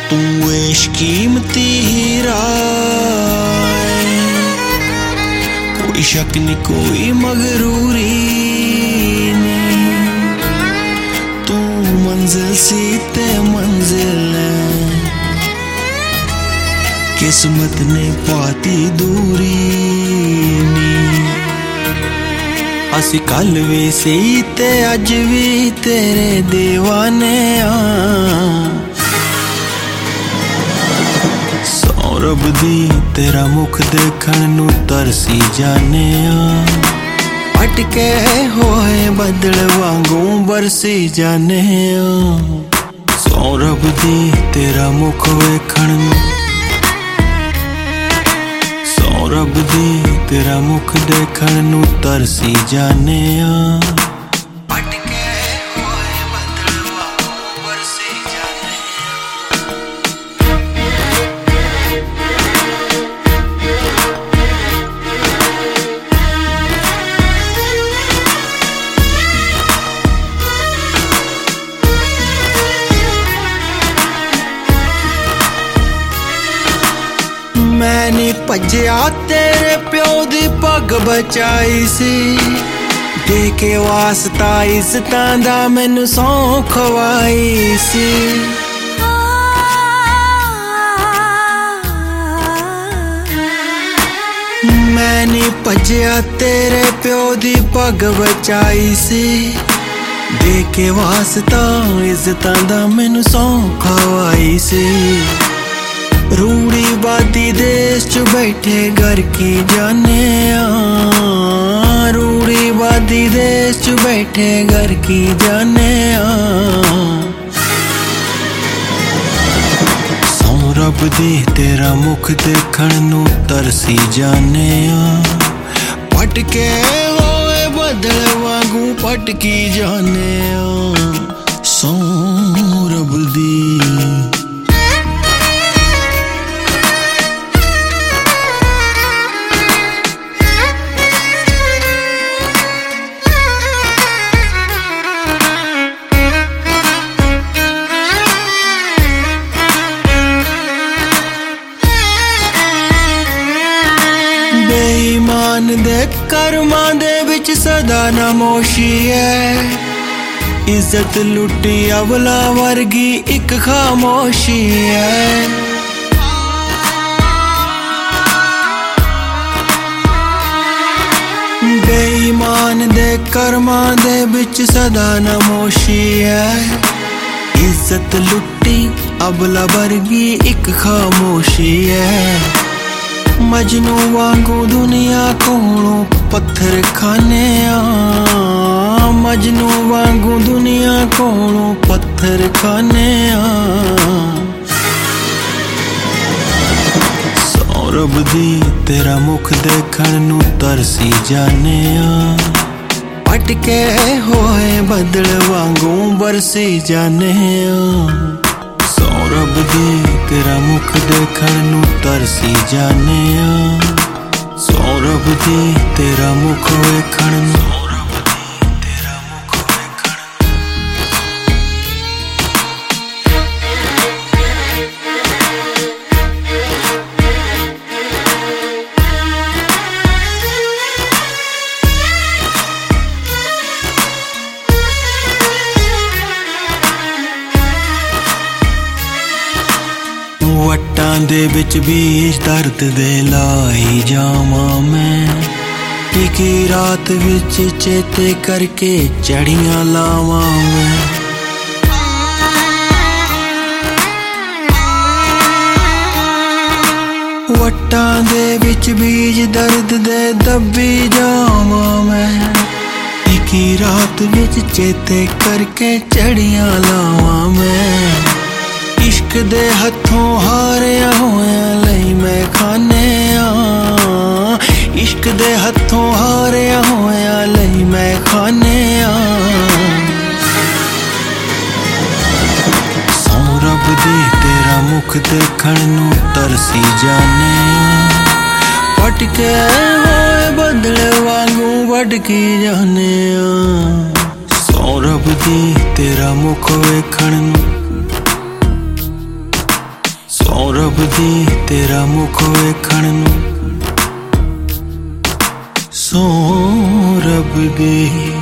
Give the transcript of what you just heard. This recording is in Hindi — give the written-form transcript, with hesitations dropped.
तू इश्क कीमती हीरा है, कोई शक नहीं कोई मगरूरी नहीं। तू मंजिल सी ते मंजिल है, किस्मत ने पाती दूरी नी। असी कल भी सी ते अज भी तेरे दीवाने रब दी तेरा मुख देखण नू तरसी जाने अटके होए बदल वांगू बरसी जाने। सौ रब दी तेरा मुख वेखण नू, सौ रब दी तेरा मुख देखण नू तरसी जाने। मैं नी भज्या तेरे प्यो दी पग बचाई सी, दे के वास्ता इज्जतां दा मैनू सौं खवाई सी। मैं नी भज्या तेरे प्यो दी पग बचाई सी, दे के वास्ता इज्जतां दा मैनू सौं खवाई सी। रूढ़ीवादी देश च बैठे घर की जाने, रूढ़ीवादी देश च बैठे घर की जाने। सौ रब दी तेरा मुख देखण नू तरसी जाने, पटके होए बदल वांगू पटकी जाने। सौ रब दी बेईमान दे कर्मां दे विच सदा नमोशी है, इज्जत लुटी अवला वर्गी एक खामोशी है। बेईमान दे कर्मां दे विच सदा नमोशी है, इज्जत लुटी अवला वर्गी एक खामोशी है। मजनू वांगू दुनिया कोलों पत्थर खाने, मजनू वांगू दुनिया कोलों पत्थर खाने। सौ रब दी तेरा मुख देखण नू तरसी जाने, अटके होए बदल वांगू बरसी जाने। सौ रब दी तेरा मुख देखण नू तरसी जाने, सौ रब दी तेरा मुख वेखण नू। वट्टां दे विच बीज दर्द दे लाई जावां मैं, टिकी रात विच चेते करके चढ़ियां लावां मैं। वट्टां दे विच बीज दर्द दे दब्बी जावां मैं, टिकी रात विच चेते करके चढ़ियां लावां मैं। इश्क दे हथों हारिया होया लई मैं खाने, इश्क दे हथों हारिया होया लई मैं खाने। सौ रब दी तेरा मुख देखण नू तरसी जाने, पटके होए बदल वांगू वटकी जाने। सौ रब दी तेरा मुख वेखण नू रब दी तेरा मुख वेखण नूं, सौ रब दी।